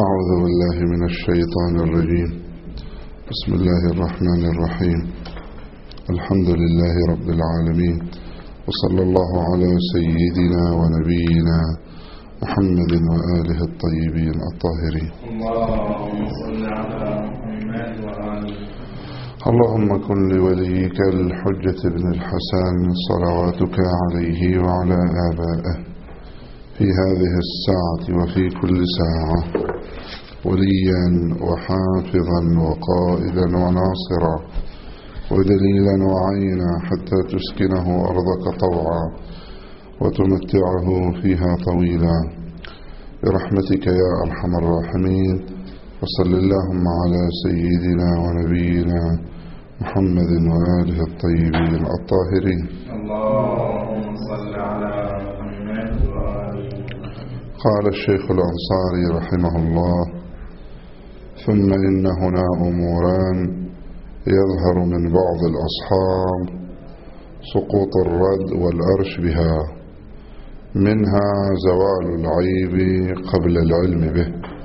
أعوذ بالله من الشيطان الرجيم. بسم الله الرحمن الرحيم. الحمد لله رب العالمين، وصلى الله على سيدنا ونبينا محمد وآله الطيبين الطاهرين. اللهم صل على محمد وآله. اللهم كن لوليك الحجة بن الحسن صلواتك عليه وعلى آبائه في هذه الساعة وفي كل ساعة وليا وحافظا وقائدا وناصرا ودليلا وعينا حتى تسكنه أرضك طوعا وتمتعه فيها طويلا برحمتك يا أرحم الراحمين. وصل اللهم على سيدنا ونبينا محمد وآله الطيبين الطاهرين. اللهم صل على محمد وآله. قال الشيخ الأنصاري رحمه الله: ثم إن هنا أموران يظهر من بعض الأصحاب سقوط الرد والأرش بها، منها زوال العيب قبل العلم به.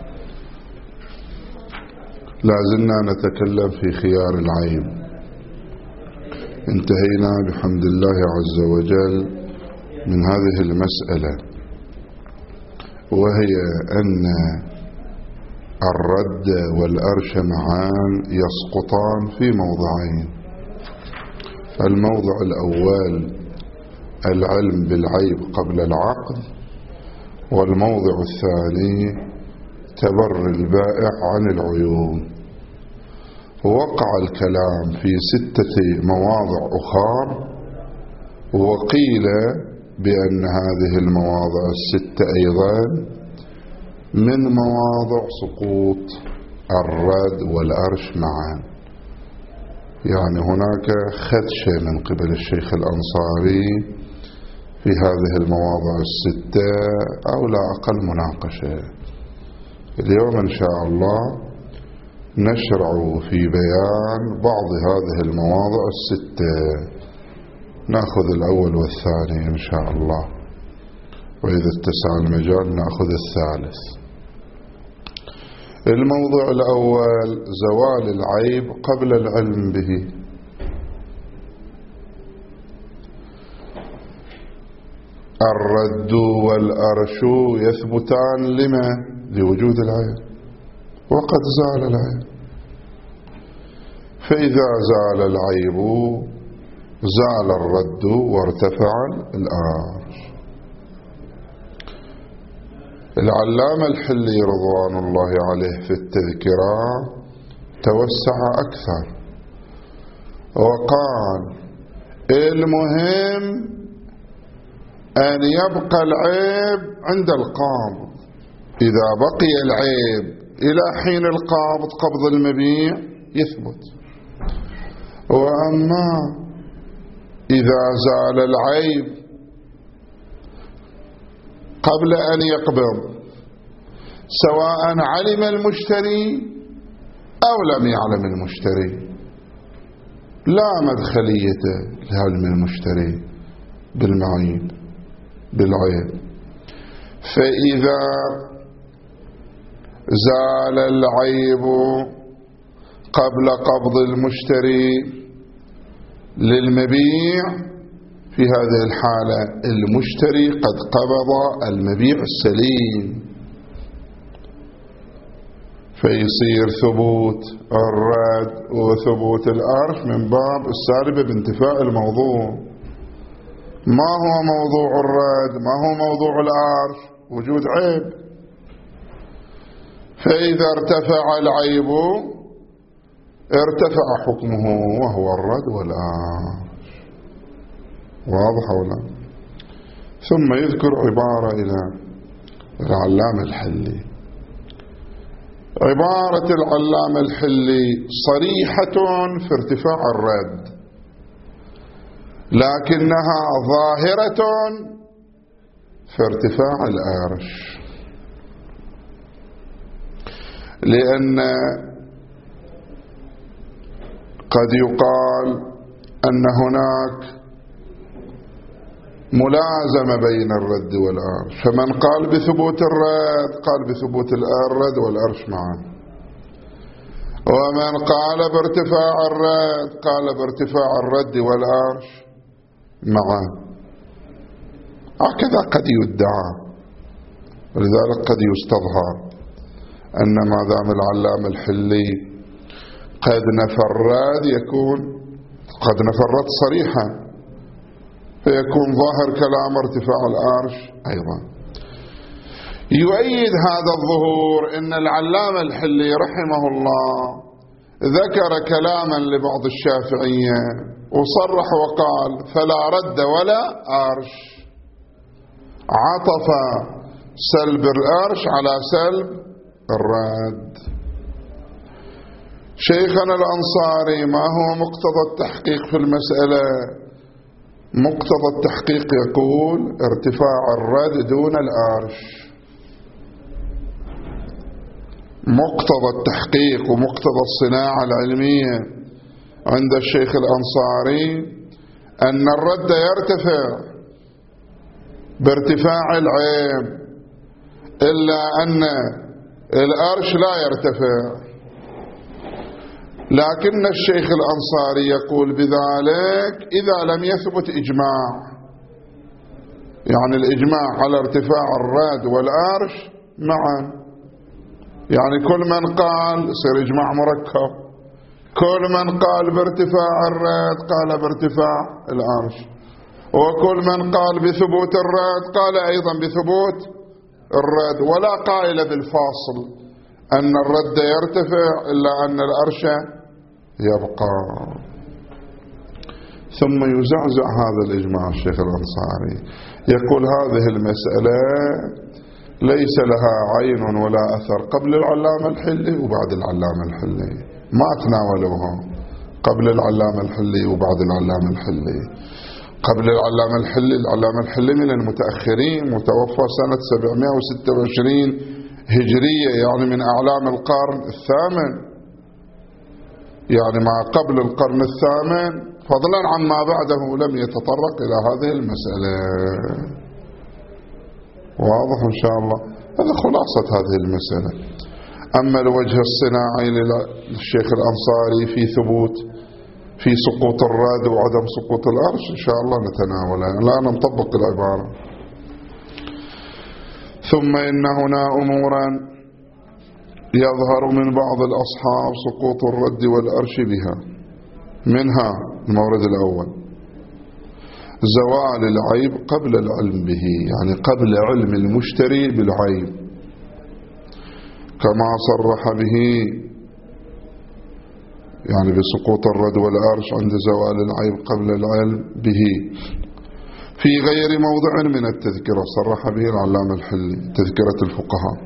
لازلنا نتكلم في خيار العيب. انتهينا بحمد الله عز وجل من هذه المسألة، وهي أن الرد والأرش معا يسقطان في موضعين. الموضع الأول العلم بالعيب قبل العقد، والموضع الثاني تبر البائع عن العيوب. وقع الكلام في 6 مواضع أخرى، وقيل بأن هذه المواضع 6 أيضا من مواضع سقوط الرد والأرش معا. يعني هناك خدشة من قبل الشيخ الأنصاري في هذه المواضع 6 أو لا أقل مناقشة. اليوم إن شاء الله نشرع في بيان بعض هذه المواضع 6. نأخذ الأول والثاني إن شاء الله، وإذا اتسع المجال نأخذ الثالث. الموضوع الأول زوال العيب قبل العلم به. الرد والأرش يثبتان لما؟ لوجود العيب، وقد زال العيب. فإذا زال العيب زال الرد وارتفع الأرش. العلامة الحلي رضوان الله عليه في التذكرة توسع أكثر وقال: المهم أن يبقى العيب عند القابض. إذا بقي العيب إلى حين القابض قبض المبيع يثبت. وأما إذا زال العيب قبل أن يقبض، سواء علم المشتري أو لم يعلم المشتري، لا مدخلية لعلم المشتري بالعيب. فإذا زال العيب قبل قبض المشتري للمبيع، في هذه الحالة المشتري قد قبض المبيع السليم، فيصير ثبوت الرد وثبوت الأرش من باب السالبة بانتفاء الموضوع. ما هو موضوع الرد؟ ما هو موضوع الأرش؟ وجود عيب. فإذا ارتفع العيب ارتفع حكمه وهو الرد والأرش. واضح ولا؟ ثم يذكر عبارة إلى العلامة الحلي. عبارة العلامة الحلي صريحة في ارتفاع الرد، لكنها ظاهرة في ارتفاع الأرش. لأن قد يقال أن هناك ملازمة بين الرد والأرش. فمن قال بثبوت الرد قال بثبوت الرد والأرش معا، ومن قال بارتفاع الرد قال بارتفاع الرد والأرش معا. هكذا قد يدعى، ولذلك قد يستظهر أن ما دام العلامة الحلي قد نفى الرد يكون قد نفى الرد صريحا، فيكون ظاهر كلام ارتفاع الأرش أيضا. يؤيد هذا الظهور أن العلامة الحلي رحمه الله ذكر كلاما لبعض الشافعية وصرح وقال فلا رد ولا أرش، عطف سلب الأرش على سلب الرد. شيخنا الأنصاري ما هو مقتضى التحقيق في المسألة؟ مقتضى التحقيق يقول ارتفاع الرد دون الأرش. مقتضى التحقيق ومقتضى الصناعة العلمية عند الشيخ الأنصاري أن الرد يرتفع بارتفاع العيب، إلا أن الأرش لا يرتفع. لكن الشيخ الأنصاري يقول بذلك إذا لم يثبت إجماع، يعني الإجماع على ارتفاع الرد والأرش معا، يعني كل من قال يصير إجماع مركب، كل من قال بارتفاع الرد قال بارتفاع الأرش، وكل من قال بثبوت الرد قال أيضا بثبوت الرد، ولا قائل بالفاصل أن الرد يرتفع إلا أن الأرش يبقى. ثم يزعزع هذا الإجماع الشيخ الأنصاري، يقول هذه المسألة ليس لها عين ولا أثر قبل العلامة الحلي وبعد العلامة الحلي، ما تناولوها قبل العلامة الحلي وبعد العلامة الحلي. قبل العلامة الحلي، العلامة الحلي من المتأخرين، متوفى سنة 726 هجرية، يعني من أعلام القرن الثامن، يعني ما قبل القرن الثامن، فضلا عما بعده لم يتطرق إلى هذه المسألة. واضح إن شاء الله؟ هذا خلاصة هذه المسألة. أما الوجه الصناعي للشيخ الأنصاري في ثبوت في سقوط الرد وعدم سقوط الأرش إن شاء الله نتناوله، الآن نطبق العبارة. ثم إن هنا أمورا يظهر من بعض الأصحاب سقوط الرد والأرش بها، منها المورد الأول زوال العيب قبل العلم به، يعني قبل علم المشتري بالعيب، كما صرح به يعني بسقوط الرد والأرش عند زوال العيب قبل العلم به في غير موضع من التذكرة، صرح به العلامة الحلي تذكرة الفقهاء.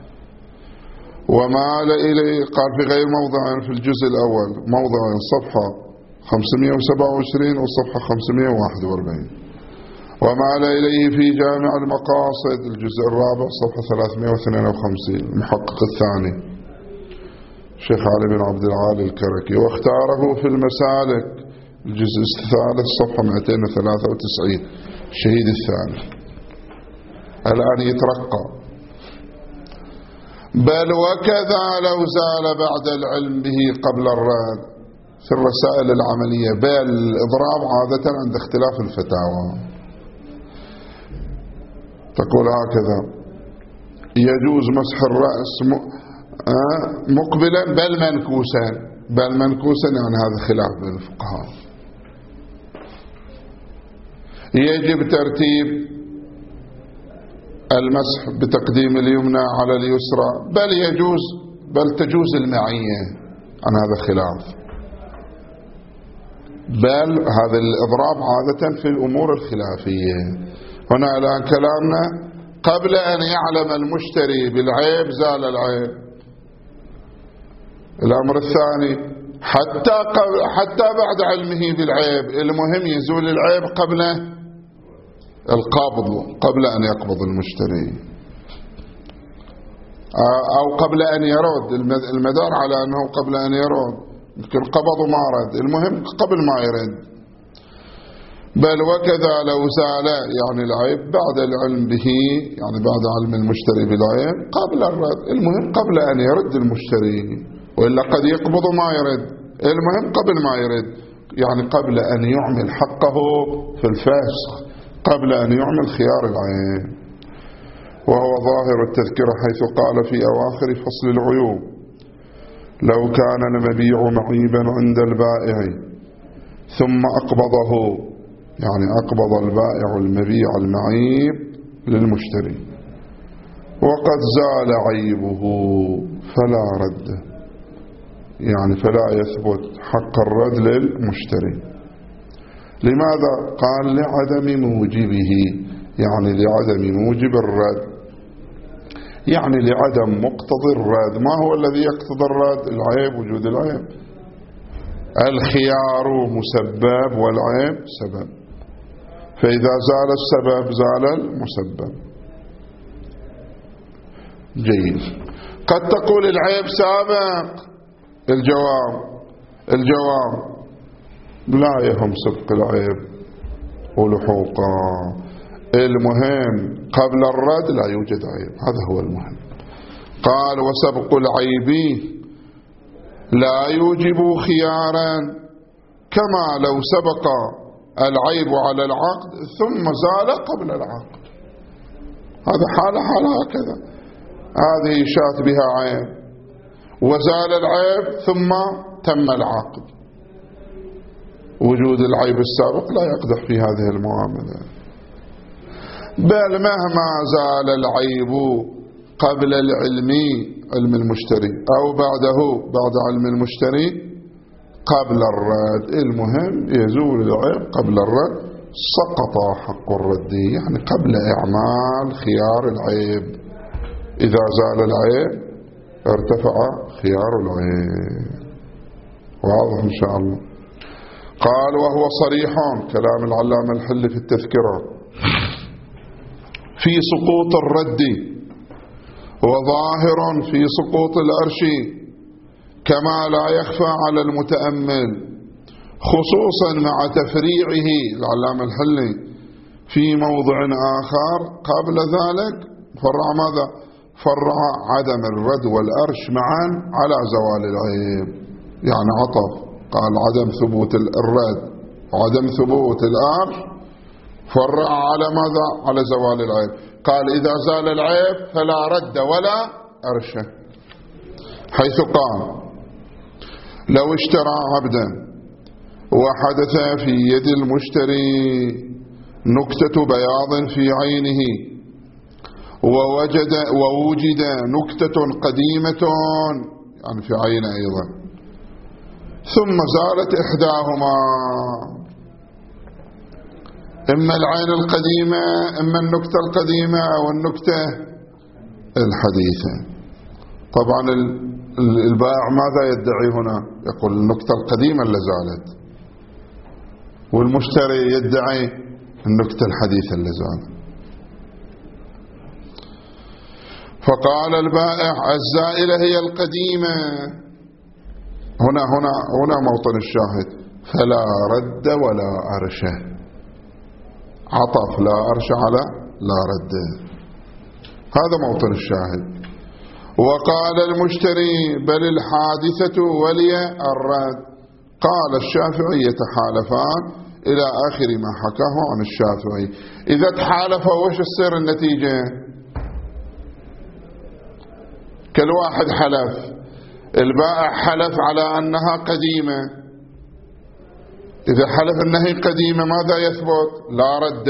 ومال إليه قال في غير موضع في الجزء الأول، موضع صفحة 527 والصفحة 541. ومال إليه في جامع المقاصد الجزء الرابع صفحة 352 المحقق الثاني الشيخ علي بن عبد العالي الكركي. واختاره في المسالك الجزء الثالث صفحة 293 الشهيد الثاني. الآن يترقى. بل وكذا لو زال بعد العلم به قبل الرد في الرسائل العملية. بل الإضراب عادة عند اختلاف الفتاوى تقول هكذا: يجوز مسح الرأس مقبلا بل منكوسا. بل منكوسا يعني هذا خلاف بين الفقهاء. يجب ترتيب المسح بتقديم اليمنى على اليسرى بل يجوز بل تجوز المعية، عن هذا خلاف. بل هذا الإضراب عادة في الأمور الخلافية. هنا الآن كلامنا قبل أن يعلم المشتري بالعيب زال العيب. الأمر الثاني حتى بعد علمه بالعيب، المهم يزول العيب قبل القبض، قبل أن يقبض المشتري، أو قبل أن يرد. المدار على أنه قبل أن يرد، يمكن قبض وما رد، المهم قبل ما يرد. بل وكذا لو زال يعني العيب بعد العلم به، يعني بعد علم المشتري بالعيب قبل الرد. المهم قبل أن يرد المشتري، وإلا قد يقبض ما يرد. المهم قبل ما يرد، يعني قبل أن يعمل حقه في الفسخ، قبل أن يعمل خيار العيب. وهو ظاهر التذكرة حيث قال في أواخر فصل العيوب: لو كان المبيع معيبا عند البائع ثم أقبضه، يعني أقبض البائع المبيع المعيب للمشتري وقد زال عيبه فلا رد، يعني فلا يثبت حق الرد للمشتري. لماذا؟ قال لعدم موجبه، يعني لعدم موجب الرد، يعني لعدم مقتضى الرد. ما هو الذي يقتضي الرد؟ العيب، وجود العيب. الخيار مسبب والعيب سبب، فإذا زال السبب زال المسبب. جيد. قد تقول العيب سابق. الجواب لا يهم سبق العيب ولحوقا. المهم قبل الرد لا يوجد عيب، هذا هو المهم. قال: وسبق العيب لا يوجب خيارا، كما لو سبق العيب على العقد ثم زال قبل العقد. هذا حالة هكذا، هذه شات بها عيب وزال العيب ثم تم العقد. وجود العيب السابق لا يقدح في هذه المعاملة، بل مهما زال العيب قبل العلم، علم المشتري، أو بعده بعد علم المشتري قبل الرد، المهم يزول العيب قبل الرد، سقط حق الرد، يعني قبل إعمال خيار العيب. إذا زال العيب ارتفع خيار العيب. واضح إن شاء الله. قال: وهو صريح، كلام العلامة الحل في التذكرة، في سقوط الرد، وظاهر في سقوط الأرش، كما لا يخفى على المتأمل، خصوصا مع تفريعه العلامة الحلي في موضع آخر قبل ذلك. فرع ماذا؟ فرع عدم الرد والأرش معا على زوال العيب، يعني عطف. قال عدم ثبوت الرد وعدم ثبوت الأرش، فرع على ماذا؟ على زوال العيب. قال: إذا زال العيب فلا رد ولا أرش، حيث قال: لو اشترى عبدا وحدث في يد المشتري نكتة بياض في عينه، ووجد نكتة قديمة يعني في عينه أيضا، ثم زالت إحداهما، إما العين القديمة إما النكتة القديمة أو النكتة الحديثة. طبعا البائع ماذا يدعي هنا؟ يقول النكتة القديمة اللي زالت، والمشتري يدعي النكتة الحديثة اللي زالت. فقال البائع: الزائلة هي القديمة. هنا موطن الشاهد: فلا رد ولا أرش، عطف لا أرش على لا رد، هذا موطن الشاهد. وقال المشتري: بل الحادثة ولي الرد. قال الشافعي: يتحالفان، إلى آخر ما حكاه عن الشافعي. إذا تحالفوا وش السر النتيجة؟ كل واحد حلف، البائع حلف على أنها قديمة، إذا حلف أنها قديمة ماذا يثبت؟ لا رد.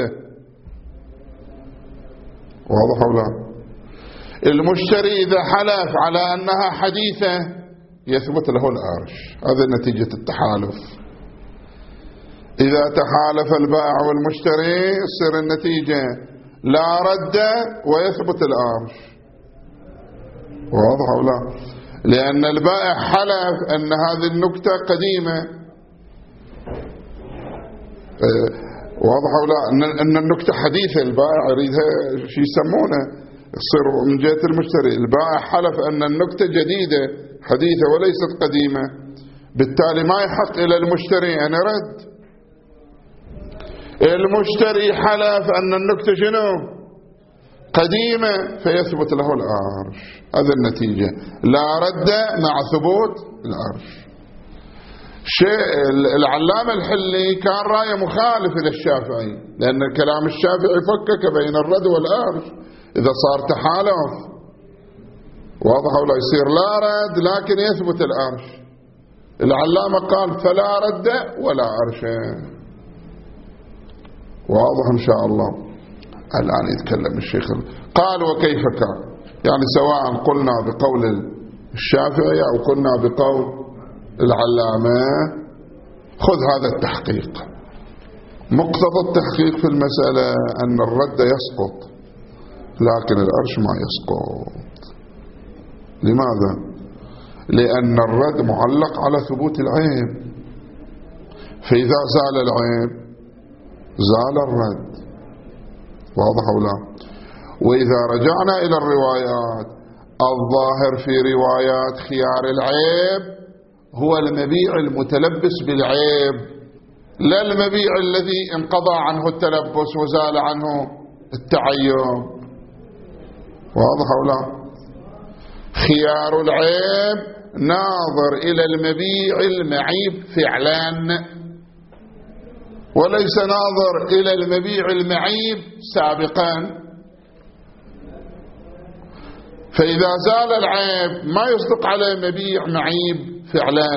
واضح أو لا؟ المشتري إذا حلف على أنها حديثة يثبت له الأرش. هذا نتيجة التحالف. إذا تحالف البائع والمشتري تصير النتيجة لا رد ويثبت الأرش. واضح أو لا؟ لأن البائع حلف أن هذه النكتة قديمة. واضح أو لا؟ أن النكتة حديثة، البائع يريدها شو يسمونه، يصير من جهة المشتري البائع حلف أن النكتة جديدة حديثة وليست قديمة، بالتالي ما يحق إلى المشتري أن يرد. المشتري حلف أن النكتة شنو قديمة فيثبت له العرش. هذا النتيجة، لا رد مع ثبوت العرش. العلامة الحلي كان رأيه مخالف إلى الشافعي، لأن كلام الشافعي فكك بين الرد والعرش. إذا صار تحالف واضح ولا يصير لا رد لكن يثبت العرش. العلامة قال فلا رد ولا عرش. واضح إن شاء الله. الآن يتكلم الشيخ قال وكيف كان، يعني سواء قلنا بقول الشافعي أو قلنا بقول العلامة. خذ هذا التحقيق. مقتضى التحقيق في المسألة أن الرد يسقط لكن العرش ما يسقط. لماذا؟ لأن الرد معلق على ثبوت العيب، فإذا زال العيب زال الرد. واضح أو لا؟ وإذا رجعنا إلى الروايات، الظاهر في روايات خيار العيب هو المبيع المتلبس بالعيب، لا المبيع الذي انقضى عنه التلبس وزال عنه التعيب. واضح أو لا؟ خيار العيب ناظر إلى المبيع المعيب فعلا، وليس ناظر إلى المبيع المعيب سابقا. فإذا زال العيب ما يصدق على مبيع معيب فعلا،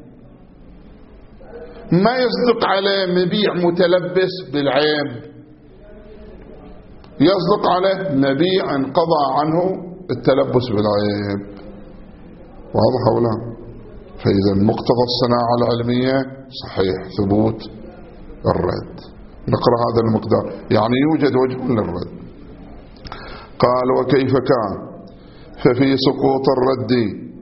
ما يصدق على مبيع متلبس بالعيب، يصدق على مبيع انقضى عنه التلبس بالعيب. واضح أو لا؟ فإذا مقتضى الصناعة العلمية صحيح ثبوت الرد. نقرأ هذا المقدار، يعني يوجد وجه للرد. قال وكيف كان، ففي سقوط الرد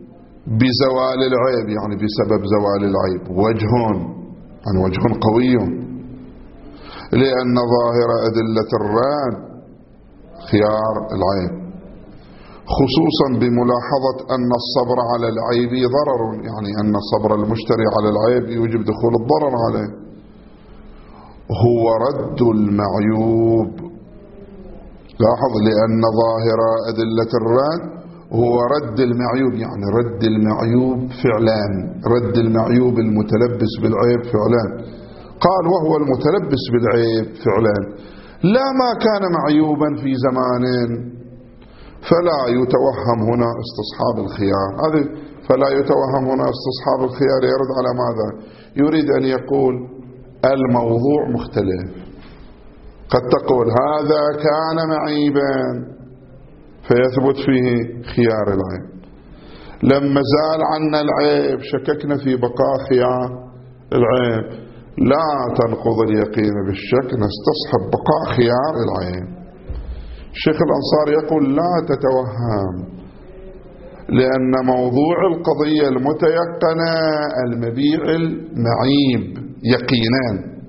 بزوال العيب، يعني بسبب زوال العيب، وجه قوي، لأن ظاهر أدلة الرد خيار العيب، خصوصا بملاحظة أن الصبر على العيب ضرر، يعني أن صبر المشتري على العيب يوجب دخول الضرر عليه. هو رد المعيوب، لاحظ، لأن ظاهر أدلة الرد هو رد المعيوب، يعني رد المعيوب فعلا، رد المعيوب المتلبس بالعيب فعلا. قال وهو المتلبس بالعيب فعلا لا ما كان معيوبا في زمان، فلا يتوهم هنا استصحاب الخيار. هذه فلا يتوهم هنا استصحاب الخيار يرد على ماذا؟ يريد أن يقول الموضوع مختلف. قد تقول هذا كان معيبا فيثبت فيه خيار العيب، لما زال عنا العيب شككنا في بقاء خيار العيب، لا تنقض اليقين بالشك، نستصحب بقاء خيار العيب. الشيخ الأنصاري يقول لا تتوهم، لأن موضوع القضية المتيقنة المبيع المعيب يقينا،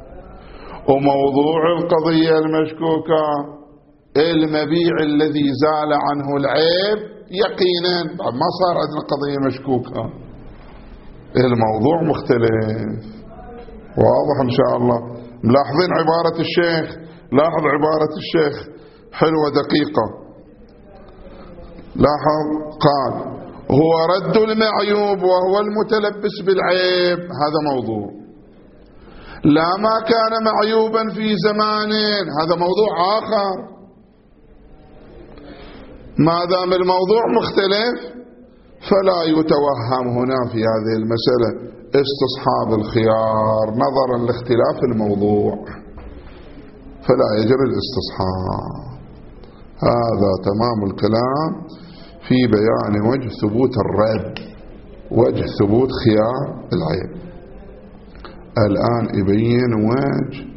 وموضوع القضية المشكوكة المبيع الذي زال عنه العيب يقينا. ما صار عندنا قضية مشكوكة، الموضوع مختلف. واضح إن شاء الله؟ ملاحظين عبارة الشيخ؟ لاحظ عبارة الشيخ حلوة دقيقة. لاحظ قال هو رد المعيوب وهو المتلبس بالعيب، هذا موضوع. لا ما كان معيوبا في زمان، هذا موضوع آخر. ما دام الموضوع مختلف فلا يتوهم هنا في هذه المسألة استصحاب الخيار نظرا لاختلاف الموضوع، فلا يجري الاستصحاب. هذا تمام الكلام في بيان وجه ثبوت الرد، وجه ثبوت خيار العيب. الآن يبين وجه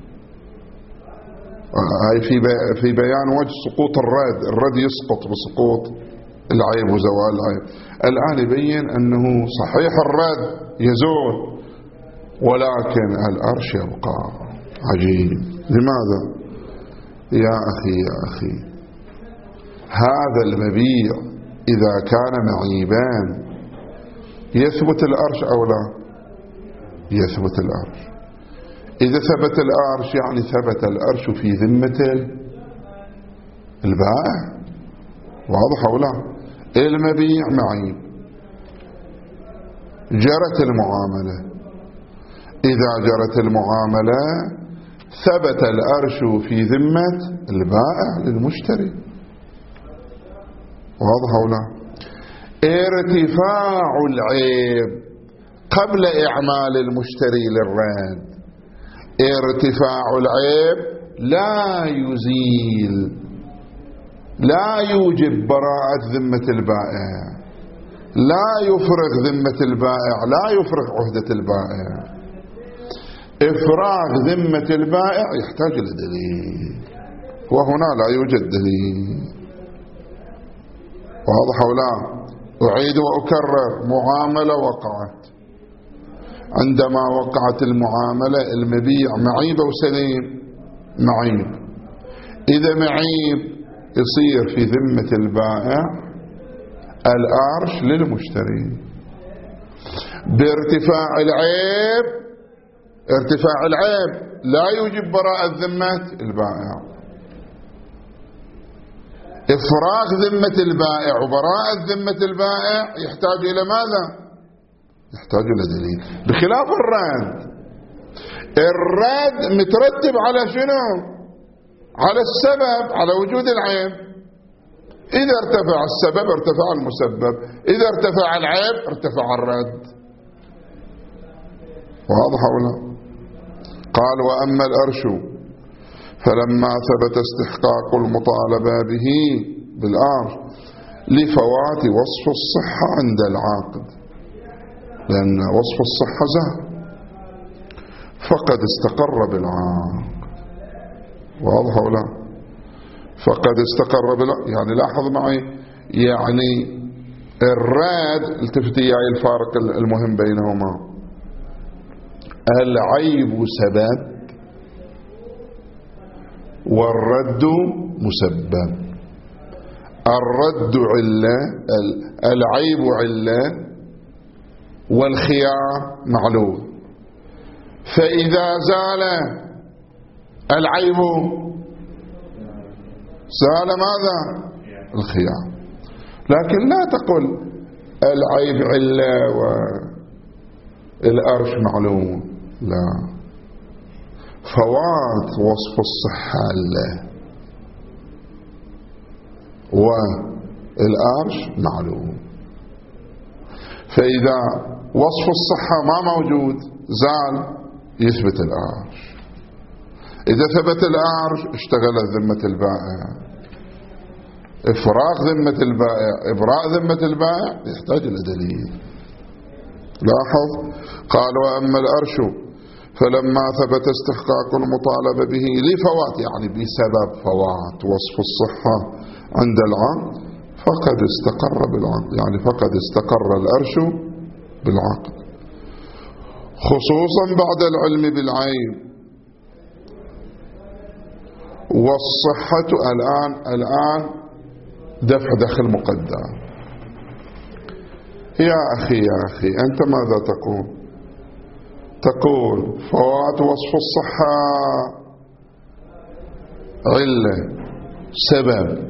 في بيان وجه سقوط الرد يسقط بسقوط العيب وزوال العيب. الآن يبين أنه صحيح الرد يزول ولكن العرش يبقى. عجيب. لماذا؟ يا أخي هذا المبيع إذا كان معيبان يثبت العرش أو لا؟ يثبت العرش. إذا ثبت الأرش يعني ثبت الأرش في ذمة البائع، واضح أو لا؟ المبيع معيب، جرت المعاملة. إذا جرت المعاملة ثبت الأرش في ذمة البائع للمشتري، واضح أو لا؟ ارتفاع العيب قبل إعمال المشتري للرد، ارتفاع العيب لا يزيل، لا يوجب براءة ذمة البائع، لا يفرغ ذمة البائع، لا يفرغ عهدة البائع. إفراغ ذمة البائع يحتاج إلى دليل، وهنا لا يوجد دليل، واضح أو لا؟ أعيد وأكرر، معاملة وقعت، عندما وقعت المعاملة المبيع معيب أو سليم؟ معيب. إذا معيب يصير في ذمة البائع الأرش للمشتري بارتفاع العيب. ارتفاع العيب لا يوجب براءة ذمة البائع. إفراغ ذمة البائع وبراءة ذمة البائع يحتاج إلى ماذا؟ يحتاج إلى دليل، بخلاف الرد. الرد مترتب على شنو؟ على السبب، على وجود العيب. إذا ارتفع السبب ارتفع المسبب، إذا ارتفع العيب ارتفع الرد، واضح ولا؟ قال وأما الأرش فلما ثبت استحقاق المطالبة به بالأرش لفوات وصف الصحة عند العاقد، لأن وصف الصحة زال فقد استقر بالعاقد، واضح ولا؟ فقد استقر يعني لاحظ معي، يعني الرد، التفت إياي الفارق المهم بينهما. العيب سبب والرد مسبب. الرد علة، العيب علة، والخيار معلول. فإذا زال العيب زال ماذا؟ الخيار. لكن لا تقل العيب علة والأرش معلوم، لا، فوات وصف الصحة له والأرش معلوم. فإذا وصف الصحة ما موجود زال يثبت الأرش. إذا ثبت الأرش اشتغلت ذمة البائع. إفراغ ذمة البائع، إبراء ذمة البائع يحتاج إلى دليل. لاحظ قال وأما الأرش فلما ثبت استحقاق المطالبة به لفوات، يعني بسبب فوات وصف الصحة عند العقد، فقد استقر بالعقد، يعني فقد استقر الأرش بالعقد، خصوصا بعد العلم بالعيب. والصحة الآن دفع دخل مقدم. يا أخي أنت ماذا تقول؟ تقول فوات وصف الصحة علة، سبب،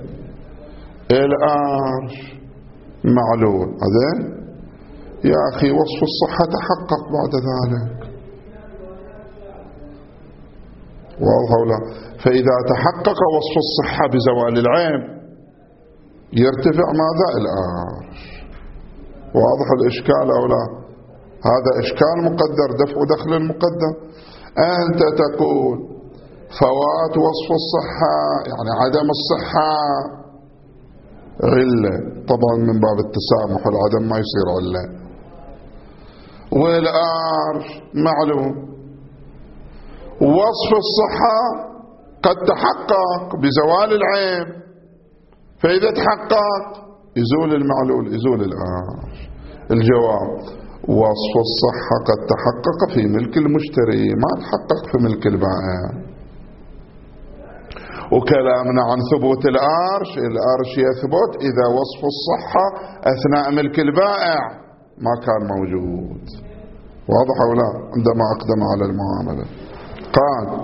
الأرش معلول. هذا يا أخي وصف الصحة تحقق بعد ذلك، واضح ولا؟ فإذا تحقق وصف الصحة بزوال العيب يرتفع ماذا؟ الأرش. واضح الإشكال أو لا؟ هذا إشكال مقدر، دفع دخل المقدم. أنت تقول فوات وصف الصحة يعني عدم الصحة علة، طبعا من باب التسامح، العدم ما يصير علة. والأرش معلوم. وصف الصحة قد تحقق بزوال العيب، فإذا تحقق يزول المعلول، يزول الأرش. الجواب وصف الصحة قد تحقق في ملك المشتري، ما تحقق في ملك البائع. وكلامنا عن ثبوت الأرش يثبت إذا وصف الصحة أثناء ملك البائع ما كان موجود، واضح أو لا؟ عندما أقدم على المعاملة. قال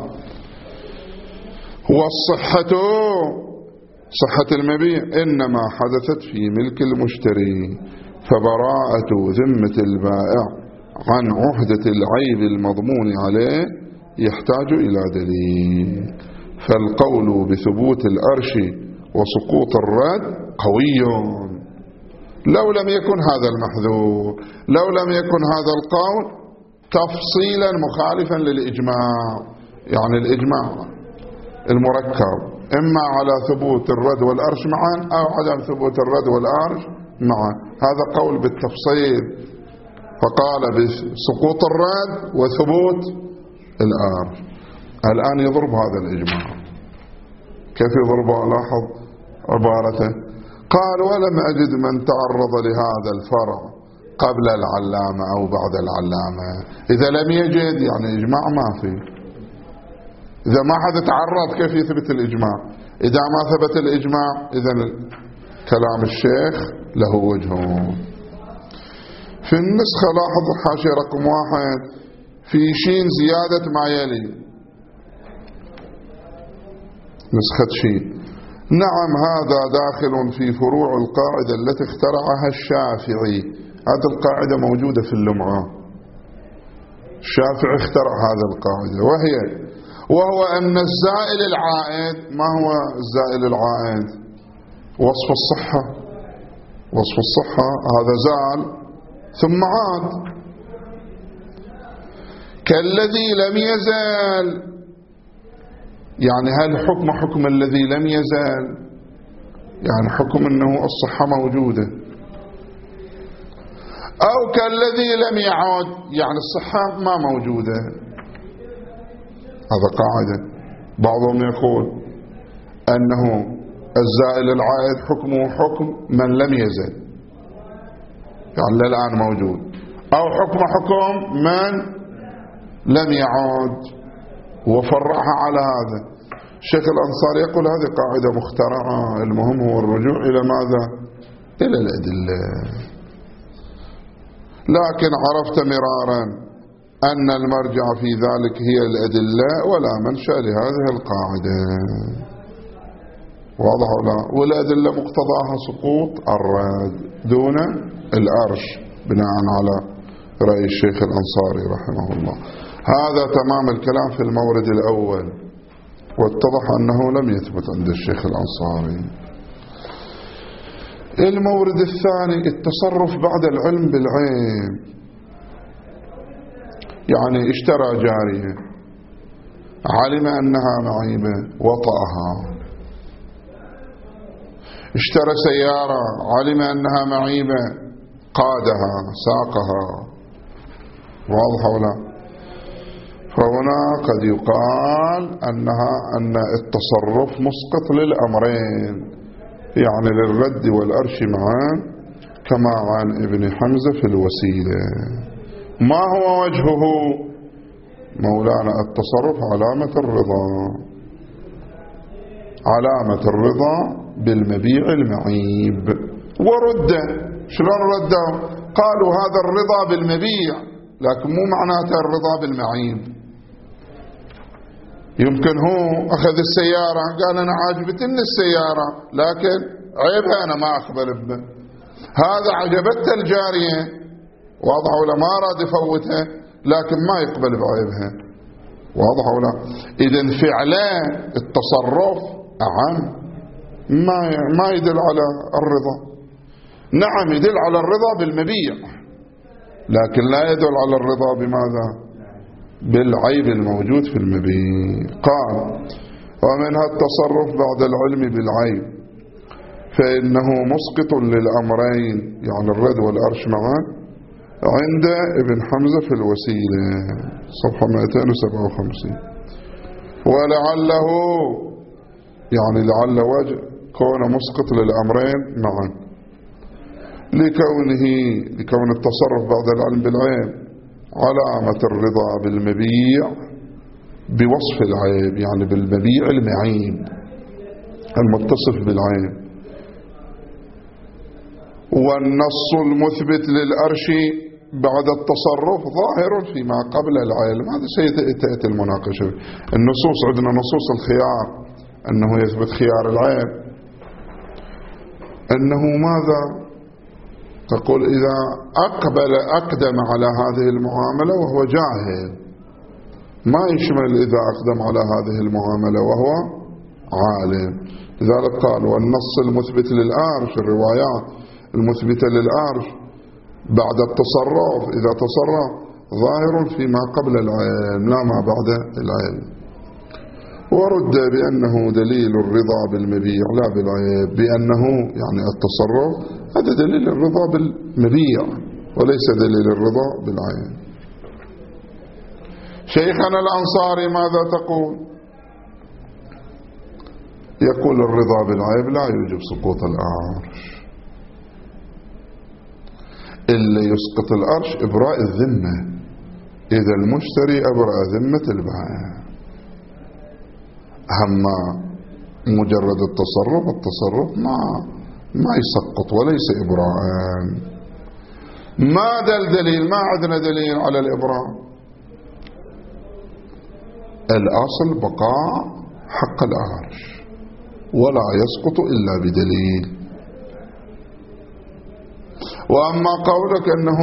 والصحة صحة المبيع إنما حدثت في ملك المشتري، فبراءة ذمة البائع عن عهدة العيب المضمون عليه يحتاج إلى دليل. فالقول بثبوت الأرش وسقوط الرد قوي لو لم يكن هذا المحذور، لو لم يكن هذا القول تفصيلا مخالفا للإجماع، يعني الإجماع المركب إما على ثبوت الرد والأرش معا أو عدم ثبوت الرد والأرش معا، هذا قول بالتفصيل، فقال بسقوط الرد وثبوت الأرش. الآن يضرب هذا الإجماع، كيف يضربه؟ لاحظ عبارته، قال ولم أجد من تعرض لهذا الفرع قبل العلامة أو بعد العلامة. إذا لم يجد يعني إجماع ما فيه، إذا ما حد تعرض كيف يثبت الإجماع؟ إذا ما ثبت الإجماع إذن كلام الشيخ له وجه. في النسخة لاحظ حاشية رقم 1 في شين زيادة ما يلي، نسخة شين. نعم هذا داخل في فروع القاعدة التي اخترعها الشافعي. هذه القاعدة موجودة في اللمعة، الشافعي اخترع هذه القاعدة، وهو أن الزائل العائد، ما هو الزائل العائد؟ وصف الصحة، وصف الصحة هذا زال ثم عاد، كالذي لم يزال، يعني هل حكم الذي لم يزال؟ يعني حكم أنه الصحة موجودة، أو كالذي لم يعد يعني الصحة ما موجودة. هذا قاعدة. بعضهم يقول أنه الزائل العائد حكمه حكم من لم يزل، يعني للآن موجود، أو حكم من لم يعد، وفرعها على هذا. الشيخ الأنصاري يقول هذه قاعدة مخترعة، المهم هو الرجوع إلى ماذا؟ إلى الأدلة. لكن عرفت مرارا أن المرجع في ذلك هي الأدلة ولا منشأ لهذه القاعدة، واضح ولا؟ والأدلة مقتضاها سقوط الرد دون الأرش بناء على رأي الشيخ الأنصاري رحمه الله. هذا تمام الكلام في المورد الأول، واتضح أنه لم يثبت عند الشيخ الأنصاري. المورد الثاني التصرف بعد العلم بالعيب، يعني اشترى جارية علم أنها معيبة وطأها، اشترى سيارة علم أنها معيبة قادها ساقها، واضح ولا؟ فهنا قد يقال أن التصرف مسقط للأمرين، يعني للرد والأرش معا، كما عن ابن حمزة في الوسيلة. ما هو وجهه؟ مولانا التصرف علامة الرضا، علامة الرضا بالمبيع المعيب. ورد شلون ردوا؟ قالوا هذا الرضا بالمبيع، لكن مو معناته الرضا بالمعيب. يمكن هو أخذ السيارة قال أنا عاجبتني السيارة لكن عيبها أنا ما أقبل به، هذا عجبته الجارية واضح ولا؟ ما أراد يفوتها لكن ما يقبل بعيبها، واضح ولا؟ إذن فعلا التصرف أعم، ما يدل على الرضا. نعم يدل على الرضا بالمبيع، لكن لا يدل على الرضا بماذا؟ بالعيب الموجود في المبيع. قال ومنها التصرف بعد العلم بالعيب، فإنه مسقط للأمرين، يعني الرد والأرش معا، عند ابن حمزة في الوسيلة صفحة 257. ولعله يعني لعل وجه كون مسقط للأمرين معا لكون التصرف بعد العلم بالعيب علامة الرضا بالمبيع بوصف العيب، يعني بالمبيع المعيب المتصف بالعيب. والنص المثبت للأرش بعد التصرف ظاهر فيما قبل العلم. هذا سيتأتي المناقشة. النصوص عندنا نصوص الخيار، أنه يثبت خيار العيب، أنه ماذا تقول إذا أقدم على هذه المعاملة وهو جاهل، ما يشمل إذا أقدم على هذه المعاملة وهو عالم. لذلك قال والنص المثبت للأرش، الروايات المثبتة للأرش بعد التصرف إذا تصرف ظاهر فيما قبل العلم لا ما بعد العلم. ورد بأنه دليل الرضا بالمبيع لا بالعيب، بأنه يعني التصرف هذا دليل الرضا بالمبيع وليس دليل الرضا بالعيب. شيخنا الأنصاري ماذا تقول؟ يقول الرضا بالعيب لا يوجب سقوط الأرش، إلا يسقط الأرش إبراء الذمة، إذا المشتري أبرأ ذمة البائع. أما مجرد التصرف ما يسقط وليس إبراء. ماذا الدليل؟ ما عندنا دليل على الإبراء. الأصل بقاء حق الأرش ولا يسقط إلا بدليل. وأما قولك أنه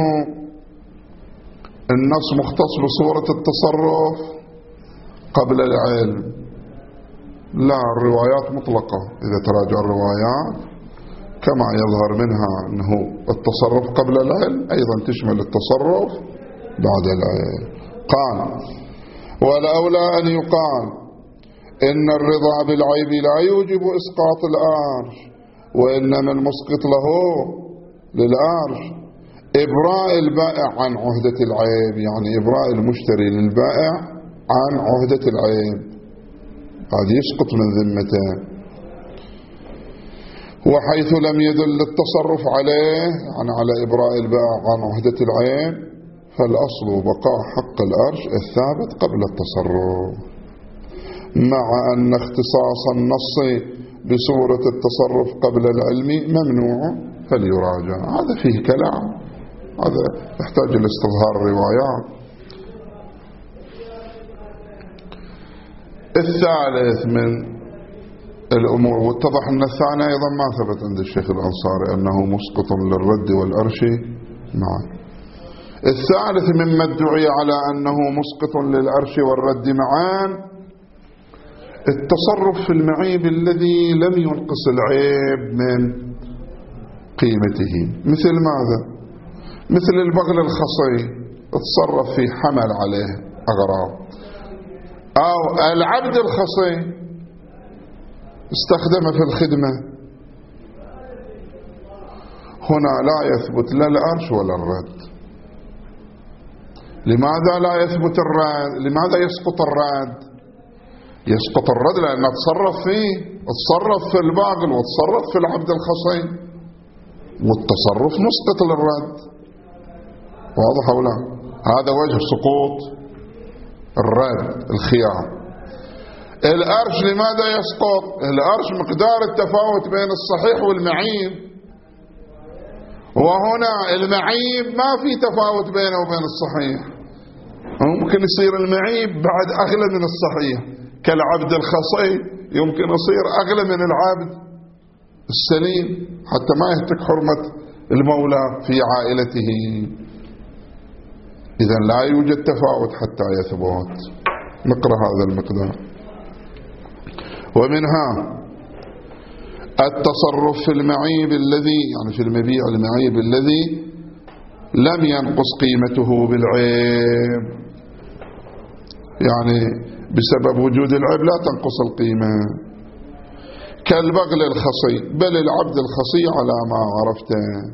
النص مختص بصورة التصرف قبل العلم، لا، الروايات مطلقة. إذا تراجع الروايات كما يظهر منها أنه التصرف قبل العلم أيضا تشمل التصرف بعد العلم. قال والأولى أن يقال إن الرضا بالعيب لا يوجب إسقاط الأرش، وإنما المسقط له للأرش إبراء البائع عن عهدة العيب، يعني إبراء المشتري للبائع عن عهدة العيب، هذا يسقط من ذمته. وحيث لم يدل التصرف عليه يعني على إبراء البائع عن عهدة العيب، فالأصل بقاء حق الأرش الثابت قبل التصرف، مع أن اختصاص النص بصورة التصرف قبل العلم ممنوع فليراجع. هذا فيه كلام، هذا يحتاج لاستظهار الروايات. الثالث من الأمور، واتضح أن الثاني أيضا ما ثبت عند الشيخ الأنصاري أنه مسقط للرد والأرش معا. الثالث مما ادعي على أنه مسقط للأرش والرد معا التصرف في المعيب الذي لم ينقص العيب من قيمته. مثل ماذا؟ مثل البغل الخصي، تصرف في حمل عليه أغراض، أو العبد الخصي استخدم في الخدمة، هنا لا يثبت لا الأرش ولا الرد. لماذا لا يثبت الرد؟ لماذا يسقط الرد؟ يسقط الرد لأنه تصرف فيه، تصرف في الباغل وتصرف في العبد الخصي، والتصرف مسقط للرد. واضح أو لا؟ هذا وجه سقوط الرد الخيار. الأرش لماذا يسقط؟ الأرش مقدار التفاوت بين الصحيح والمعيب، وهنا المعيب ما في تفاوت بينه وبين الصحيح، ممكن يصير المعيب بعد أغلى من الصحيح، كالعبد الخصي يمكن يصير أغلى من العبد السليم حتى ما يهتك حرمة المولى في عائلته. إذن لا يوجد تفاوت حتى يثبت. نقرأ هذا المقدار. ومنها التصرف في المعيب الذي يعني في المبيع المعيب الذي لم ينقص قيمته بالعيب، يعني بسبب وجود العيب لا تنقص القيمة، كالبغل الخصي، بل العبد الخصي على ما عرفته،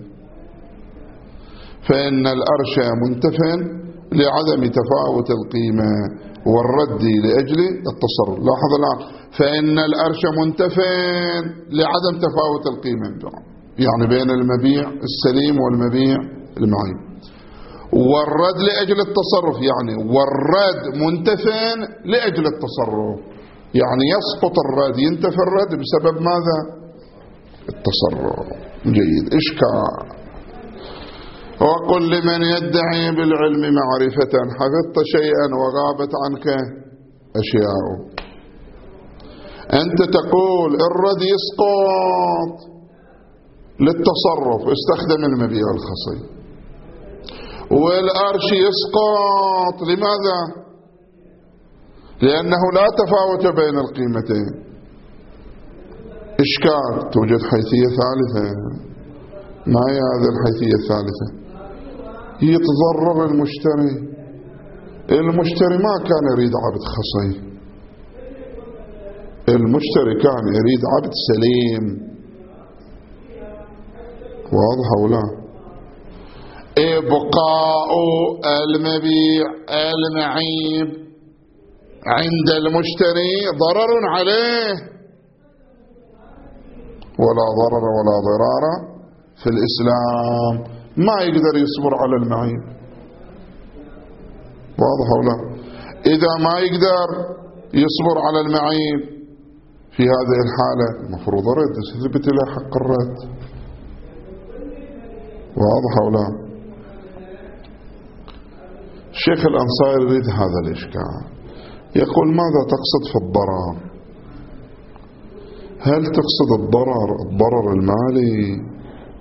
فإن الأرش منتف لعدم تفاوت القيمة والرد لأجل التصرف. لاحظ الآن، فإن الأرش منتف لعدم تفاوت القيمة، يعني بين المبيع السليم والمبيع المعيب، والرد لأجل التصرف، يعني والرد منتف لأجل التصرف، يعني يسقط الرد، ينتفي الرد بسبب ماذا؟ التصرف. جيد. إشكال وقل لمن يدعي بالعلم معرفة حفظت شيئا وغابت عنك أشياء. أنت تقول الرد يسقط للتصرف، استخدم المبيع الخصي، والأرش يسقط لماذا؟ لأنه لا تفاوت بين القيمتين. إشكال، توجد حيثية ثالثة. ما هي هذه الحيثية الثالثة؟ يتضرر المشتري. المشتري ما كان يريد عبد خصي، المشتري كان يريد عبد سليم. واضح أو لا؟ إبقاء المبيع المعيب عند المشتري ضرر عليه، ولا ضرر ولا ضرار في الإسلام. ما يقدر يصبر على المعيب. واضح أو لا؟ إذا ما يقدر يصبر على المعيب في هذه الحالة المفروض رد، يثبت له حق الرد. واضح أو لا؟ الشيخ الأنصاري يريد هذا الإشكال، يقول ماذا تقصد في الضرر؟ هل تقصد الضرر المالي؟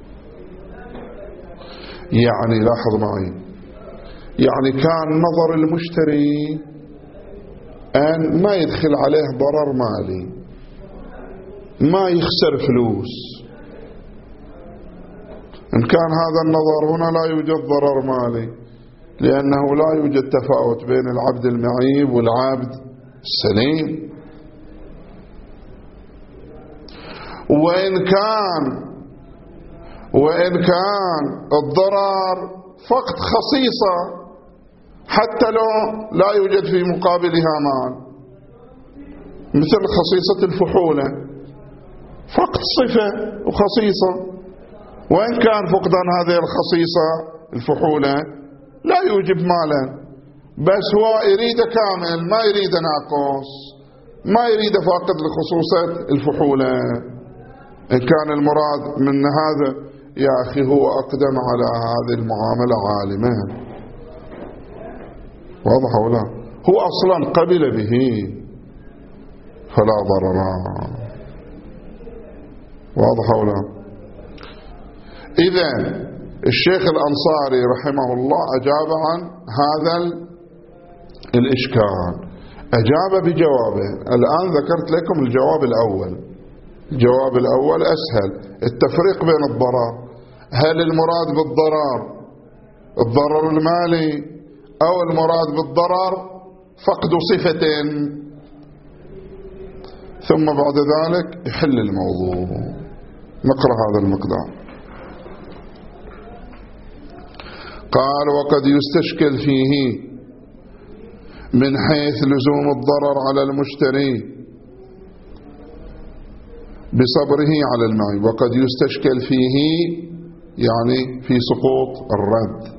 يعني لاحظ معي، يعني كان نظر المشتري أن ما يدخل عليه ضرر مالي، ما يخسر فلوس. إن كان هذا النظر هنا لا يوجد ضرر مالي، لأنه لا يوجد تفاوت بين العبد المعيب والعبد السليم. وإن كان الضرر فقط خصيصة، حتى لو لا يوجد في مقابلها مال، مثل خصيصة الفحولة، فقط صفة وخصيصة. وإن كان فقدان هذه الخصيصة الفحولة لا يوجب مالا، بس هو يريد كامل، ما يريد ناقص، ما يريد فاقد لخصوصة الفحولة. إن كان المراد من هذا يا أخي هو أقدم على هذه المعاملة عالما. واضح ولا؟ هو أصلا قبل به فلا ضرر. واضح ولا؟ إذن الشيخ الأنصاري رحمه الله أجاب عن هذا الإشكال، أجاب بجوابين. الآن ذكرت لكم الجواب الأول. الجواب الأول أسهل، التفريق بين الضرر. هل المراد بالضرر الضرر المالي، أو المراد بالضرر فقد صفة؟ ثم بعد ذلك يحل الموضوع. نقرأ هذا المقدار. قال وقد يستشكل فيه من حيث لزوم الضرر على المشتري بصبره على المعيب. وقد يستشكل فيه يعني في سقوط الرد،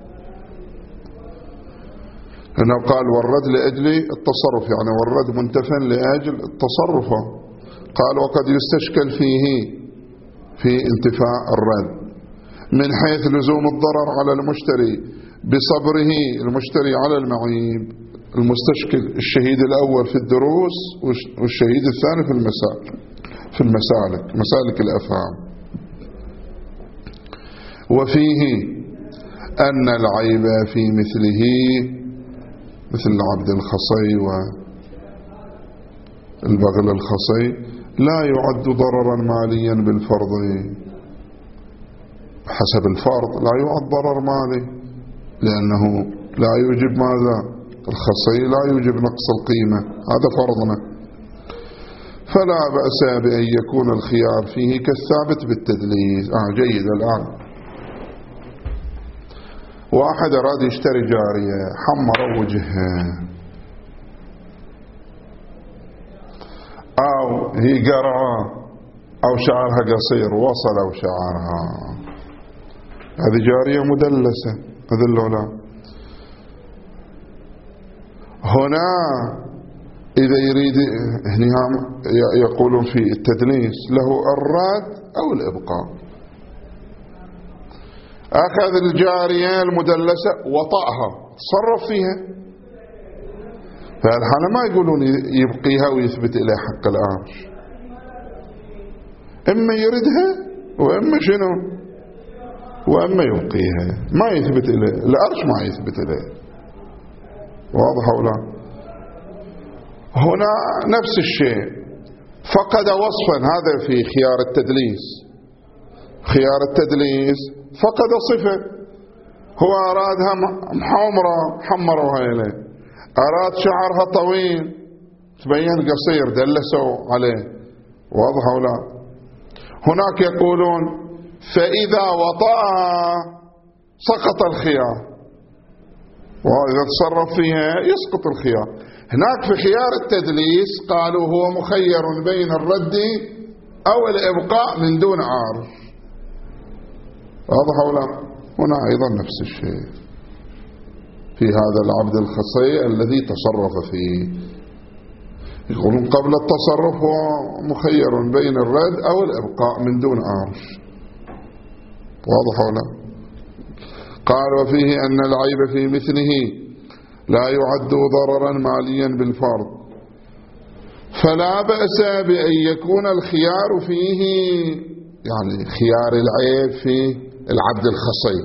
لأنه قال والرد لأجل التصرف، يعني والرد منتفى لأجل التصرف. قال وقد يستشكل فيه في انتفاء الرد من حيث لزوم الضرر على المشتري بصبره المشتري على المعيب. المستشكل الشهيد الأول في الدروس والشهيد الثاني في المسالك، مسالك الأفهام. وفيه أن العيب في مثله مثل عبد الخصي والبغل الخصي لا يعد ضررا ماليا بالفرض. حسب الفرض لا يعد ضرر مالي، لأنه لا يوجب ماذا؟ الخصي لا يوجب نقص القيمة، هذا فرضنا. فلا بأس بأن يكون الخيار فيه كالثابت بالتدليس. جيد. الآن واحد أراد يشتري جارية، حمر وجهها، أو هي قرعة، أو شعرها قصير وصلوا شعرها، هذه جارية مدلسة. هذا لا. هنا إذا يريد هنا يقولون في التدليس له الرد أو الإبقاء. أخذ الجارية المدلسة وطأها، تصرف فيها، فالحالة ما يقولون يبقيها ويثبت إليه حق العرش، إما يردها وإما شنو، وإما يبقيها، ما يثبت إليه العرش، ما يثبت إليه. واضح أو لا؟ هنا نفس الشيء، فقد وصفا، هذا في خيار التدليس. خيار التدليس فقد صفة، هو أرادها محمرة حمروها إليه، أراد شعرها طويل تبين قصير دلسوا عليه. واضح أو لا؟ هناك يقولون فإذا وطأها سقط الخيار، وإذا تصرف فيها يسقط الخيار. هناك في خيار التدليس قالوا هو مخير بين الرد أو الإبقاء من دون عارف. واضح أو لا؟ هنا أيضا نفس الشيء في هذا العبد الخصي الذي تصرف فيه، يقولون قبل التصرف هو مخير بين الرد أو الإبقاء من دون عارف. واضح أو لا؟ قال وفيه أن العيب في مثله لا يعد ضررا ماليا بالفرض، فلا بأس بأن يكون الخيار فيه، يعني خيار العيب في العبد الخصي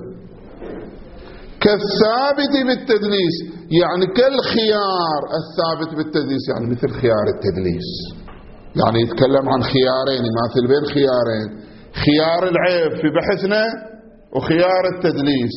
كالثابت بالتدليس، يعني كالخيار الثابت بالتدليس، يعني مثل خيار التدليس، يعني يتكلم عن خيارين، يماثل بين خيارين، خيار العيب في بحثنا وخيار التدليس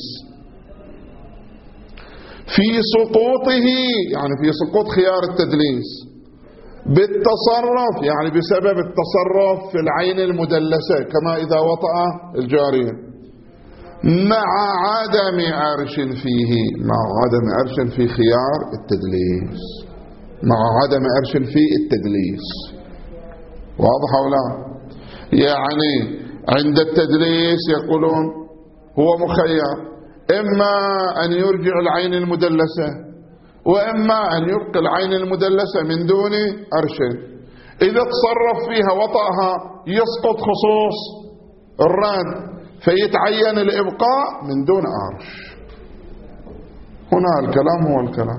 في سقوطه، يعني في سقوط خيار التدليس بالتصرف، يعني بسبب التصرف في العين المدلسة كما إذا وطأ الجارية، مع عدم عرش فيه، مع عدم عرش في خيار التدليس، مع عدم عرش في التدليس. واضح أو لا؟ يعني عند التدليس يقولون هو مخير، إما أن يرجع العين المدلسة وإما أن يبقي العين المدلسة من دون عرش. إذا تصرف فيها وطأها يسقط خصوص الرد، فيتعين الإبقاء من دون عرش. هنا الكلام هو الكلام.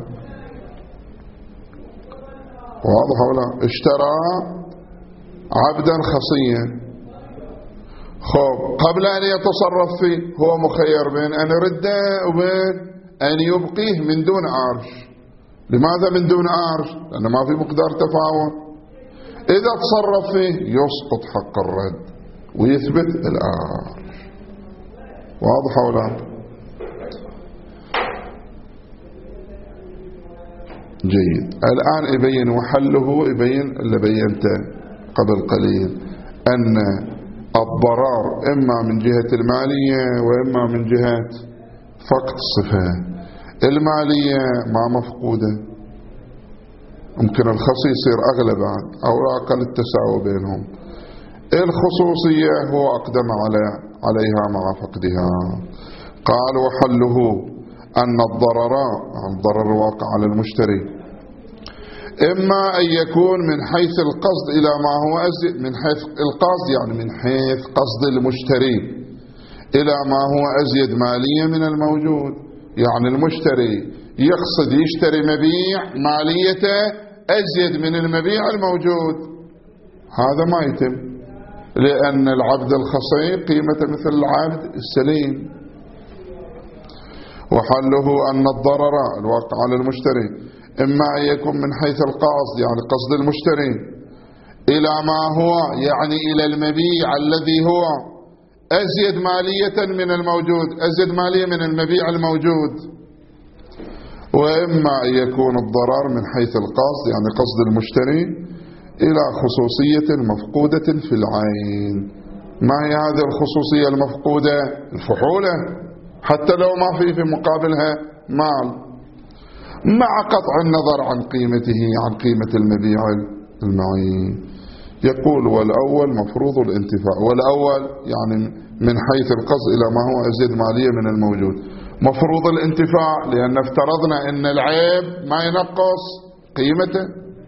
واضح ولا؟ اشترى عبدا خصيا، خب قبل أن يتصرف فيه هو مخير بين أن يرده وبين أن يبقيه من دون عرش. لماذا من دون عرش؟ لأنه ما في مقدار تفاوت. إذا تصرف فيه يسقط حق الرد ويثبت العرش. واضح ولا؟ جيد. الآن يبين وحله، يبين اللي بينته قبل قليل، أن الضرر إما من جهة المالية وإما من جهة فقد الصفة. المالية ما مفقودة، ممكن الخصي يصير أغلى بعد أو أقل التساوي بينهم. الخصوصية هو أقدم عليها مع فقدها. قال وحله أن الضرر الواقع على المشتري إما أن يكون من حيث القصد إلى ما هو أزيد، من حيث القصد يعني من حيث قصد المشتري إلى ما هو أزيد مالية من الموجود، يعني المشتري يقصد يشتري مبيع ماليته أزيد من المبيع الموجود، هذا ما يتم، لأن العبد الخصي قيمة مثل العبد السليم. وحله أن الضرر الواقع على المشتري إما أن يكون من حيث القصد يعني قصد المشتري إلى ما هو يعني إلى المبيع الذي هو أزيد مالية من الموجود، أزيد مالية من المبيع الموجود. وإما أن يكون الضرر من حيث القصد يعني قصد المشتري إلى خصوصية مفقودة في العين. ما هي هذه الخصوصية المفقودة؟ الفحولة، حتى لو ما في مقابلها مال، مع قطع النظر عن قيمته عن قيمة المبيع المعين. يقول والأول مفروض الانتفاع، والأول يعني من حيث القصد إلى ما هو أزيد مالية من الموجود مفروض الانتفاع، لأن افترضنا أن العيب ما ينقص قيمته،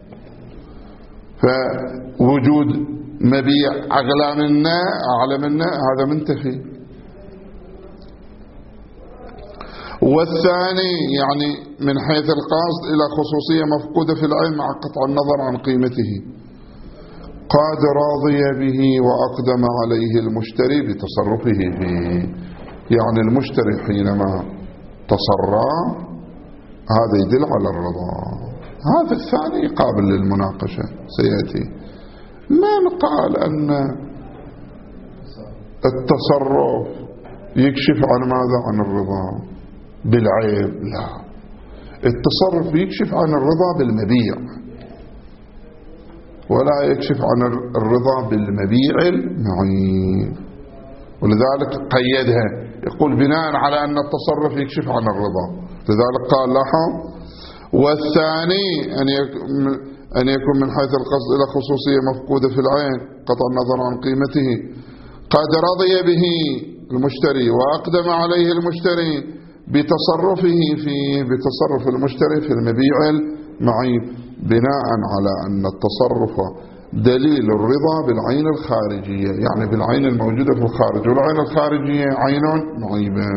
فوجود مبيع أغلى منا أعلى منا هذا منتفي. والثاني يعني من حيث القصد إلى خصوصية مفقودة في العين مع قطع النظر عن قيمته، قد رضي به وأقدم عليه المشتري بتصرفه فيه. يعني المشتري حينما تصرف هذا يدل على الرضا. هذا الثاني قابل للمناقشة سيأتي. من قال أن التصرف يكشف عن ماذا؟ عن الرضا بالعيب؟ لا، التصرف يكشف عن الرضا بالمبيع، ولا يكشف عن الرضا بالمبيع المعيب. ولذلك قيدها، يقول بناء على أن التصرف يكشف عن الرضا، لذلك قال لاحظ والثاني أن يكون من حيث القصد إلى خصوصية مفقودة في العين قطع النظر عن قيمته، قد رضي به المشتري وأقدم عليه المشتري بتصرفه فيه، بتصرف المشتري في المبيع المعيب، بناء على أن التصرف دليل الرضا بالعين الخارجية، يعني بالعين الموجودة في الخارج، والعين الخارجية عين معيبة.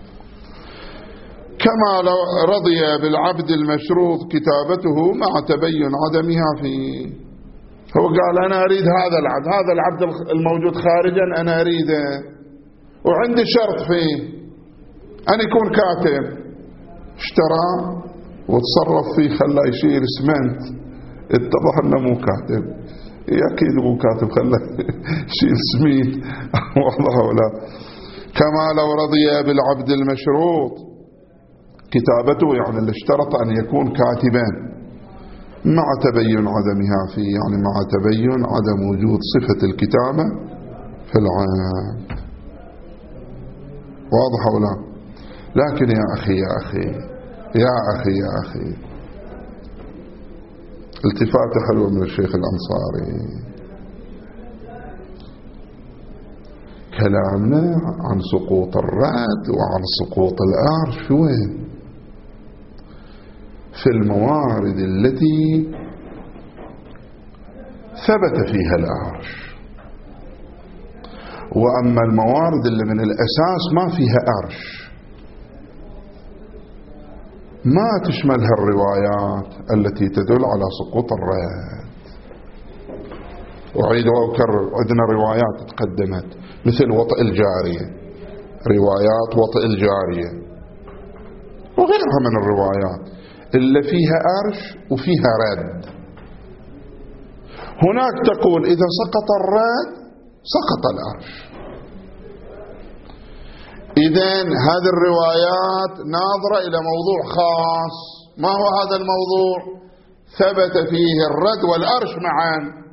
كما لو رضي بالعبد المشروط كتابته مع تبين عدمها فيه. هو قال أنا أريد هذا العبد الموجود خارجا أنا أريده، وعندي شرط فيه أن يكون كاتب. اشترى وتصرف فيه، خلاه يشيل اسمنت، اتضح أنه مو كاتب. أكيد مو كاتب، خلاه يشيل سميد والله ولا. كما لو رضي بالعبد المشروط كتابته، يعني اللي اشترط أن يكون كاتبا مع تبين عدمها فيه، يعني مع تبين عدم وجود صفة الكتابة في العقد. واضح ولا؟ لكن يا أخي التفاتة حلوة من الشيخ الأنصاري. كلامنا عن سقوط الرد وعن سقوط الأرش وين؟ في الموارد التي ثبت فيها الأرش. وأما الموارد اللي من الأساس ما فيها أرش، ما تشملها الروايات التي تدل على سقوط الرد. أعيد وأكرر، عندنا روايات تقدمت مثل وطئ الجارية، روايات وطئ الجارية وغيرها من الروايات اللي فيها أرش وفيها رد. هناك تقول إذا سقط الرد سقط الأرش. إذن هذه الروايات ناظرة إلى موضوع خاص. ما هو هذا الموضوع؟ ثبت فيه الرد والأرش معا.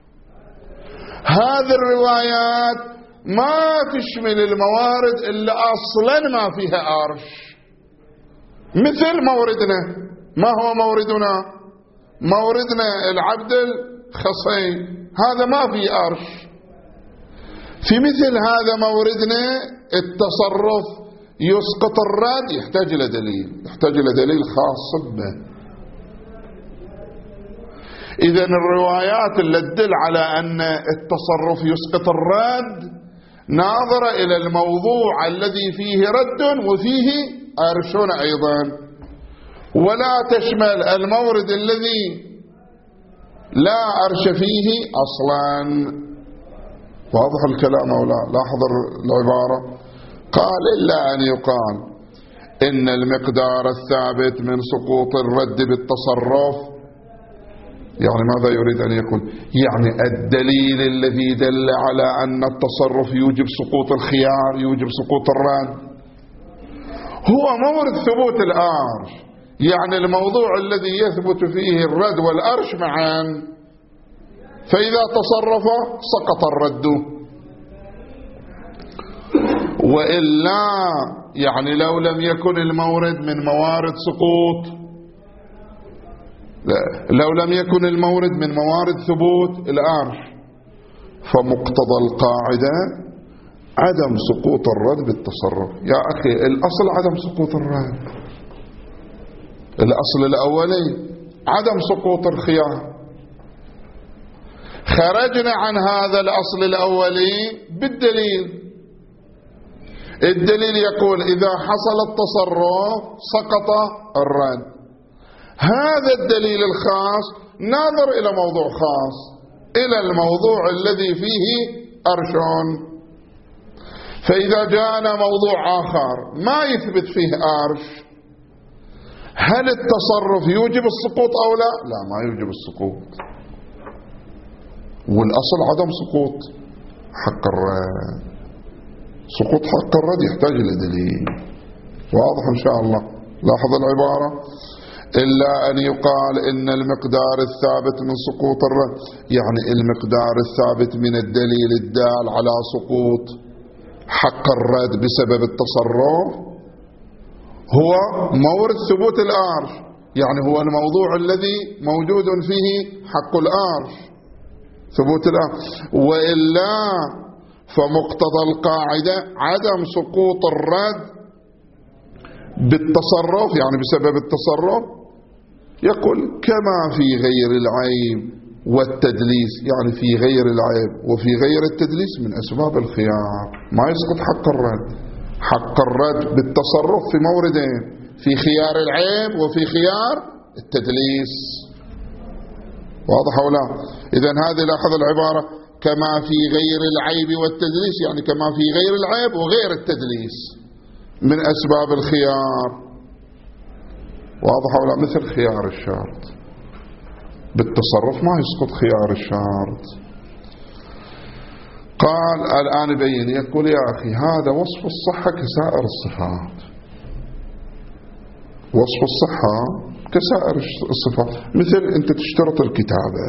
هذه الروايات ما تشمل الموارد اللي أصلا ما فيها أرش، مثل موردنا. ما هو موردنا؟ موردنا العبد الخصي، هذا ما في أرش. في مثل هذا موردنا التصرف يسقط الرد، يحتاج إلى دليل خاص به. إذن الروايات اللي تدل على أن التصرف يسقط الرد ناظرة إلى الموضوع الذي فيه رد وفيه أرش أيضا، ولا تشمل المورد الذي لا أرش فيه أصلا. واضح الكلام أو لا؟ لاحظ العبارة، قال إلا أن يقال إن المقدار الثابت من سقوط الرد بالتصرف. يعني ماذا يريد أن يقول؟ يعني الدليل الذي دل على أن التصرف يوجب سقوط الخيار، يوجب سقوط الرد، هو مورد ثبوت الأرش. يعني الموضوع الذي يثبت فيه الرد والأرش معا، فإذا تصرف سقط الرد. وإلا يعني لو لم يكن المورد من موارد سقوط، لو لم يكن المورد من موارد ثبوت الأرش، فمقتضى القاعدة عدم سقوط الرد بالتصرف. يا أخي الأصل عدم سقوط الرد، الأصل الأولي عدم سقوط الخيار. خرجنا عن هذا الأصل الأولي بالدليل. الدليل يقول إذا حصل التصرف سقط الرد. هذا الدليل الخاص ناظر إلى موضوع خاص، إلى الموضوع الذي فيه أرش. فإذا جاءنا موضوع آخر ما يثبت فيه أرش، هل التصرف يوجب السقوط أو لا؟ لا، ما يوجب السقوط، والأصل عدم سقوط حق الرد. سقوط حق الرد يحتاج إلى دليل واضح إن شاء الله. لاحظ العبارة: إلا أن يقال إن المقدار الثابت من سقوط الرد، يعني المقدار الثابت من الدليل الدال على سقوط حق الرد بسبب التصرف هو مورد ثبوت الأرش، يعني هو الموضوع الذي موجود فيه حق الأرش، ثبوت الأرش. وإلا فمقتضى القاعدة عدم سقوط الرد بالتصرف، يعني بسبب التصرف. يقول كما في غير العيب والتدليس، يعني في غير العيب وفي غير التدليس من أسباب الخيار، ما يسقط حق الرد. حق الرد بالتصرف في موردين، في خيار العيب وفي خيار التدليس. واضح أو لا؟ إذن هذه لاحظ العبارة: كما في غير العيب والتدليس، يعني كما في غير العيب وغير التدليس من أسباب الخيار. واضح أو لا؟ مثل خيار الشرط بالتصرف ما يسقط خيار الشرط. قال الآن يبين، يقول يا أخي هذا وصف الصحة كسائر الصفات، وصف الصحة كسائر الصفات. مثل أنت تشترط الكتابة،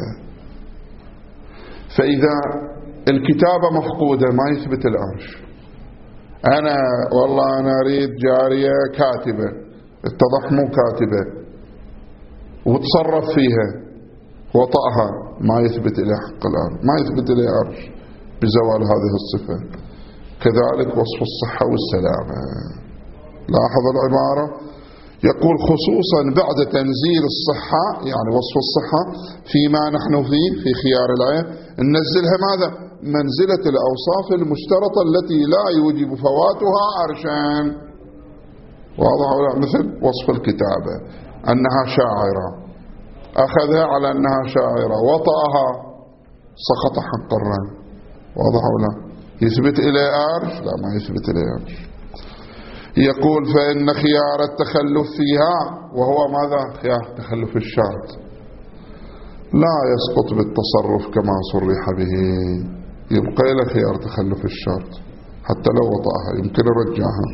فإذا الكتابة مفقودة ما يثبت الأرش. أنا والله أنا أريد جارية كاتبة، اتضح مو كاتبة، وتصرف فيها وطأها، ما يثبت إليه حق الأرش، ما يثبت إليه أرش بزوال هذه الصفة. كذلك وصف الصحة والسلامة. لاحظ العبارة: يقول خصوصا بعد تنزيل الصحة، يعني وصف الصحة فيما نحن فيه في خيار العين، ننزلها ماذا؟ منزلة الأوصاف المشترطة التي لا يوجب فواتها أرشان. واضح ولا؟ مثل وصف الكتابة أنها شاعرة، أخذها على أنها شاعرة، وطأها سقط حق الرد. واضح ولا؟ يثبت إليه أرش؟ لا، ما يثبت إليه أرش. يقول فإن خيار التخلف فيها، وهو ماذا؟ خيار تخلف الشرط، لا يسقط بالتصرف كما صرح به، يبقى إلى خيار تخلف الشرط حتى لو وطأها يمكن يرجعها.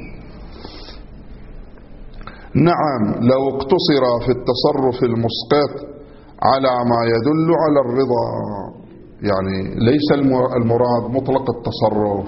نعم لو اقتصر في التصرف المسقط على ما يدل على الرضا، يعني ليس المراد مطلق التصرف،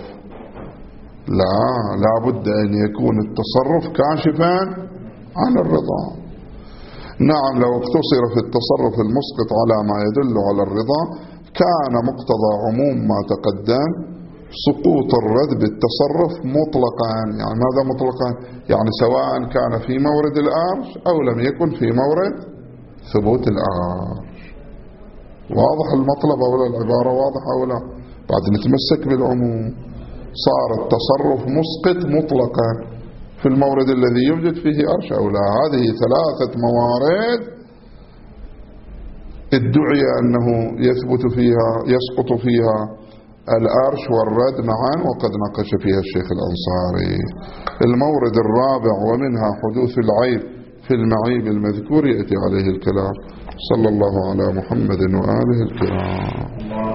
لا بد أن يكون التصرف كاشفا عن الرضا. نعم لو اقتصر في التصرف المسقط على ما يدل على الرضا كان مقتضى عموم ما تقدم سقوط الرد بالتصرف مطلقا. يعني ماذا مطلقا؟ يعني سواء كان في مورد الأرش أو لم يكن في مورد ثبوت الأرش. واضح المطلب أو لا؟ العبارة واضحة أو لا؟ بعد نتمسك بالعموم. صار التصرف مسقط مطلقا في المورد الذي يوجد فيه أرش أو لا. هذه ثلاثة موارد ادعي أنه يسقط فيها الأرش والرد معا، وقد ناقش فيها الشيخ الأنصاري. المورد الرابع ومنها حدوث العيب في المعيب المذكور يأتي عليه الكلام. صلى الله على محمد وآله الكرام.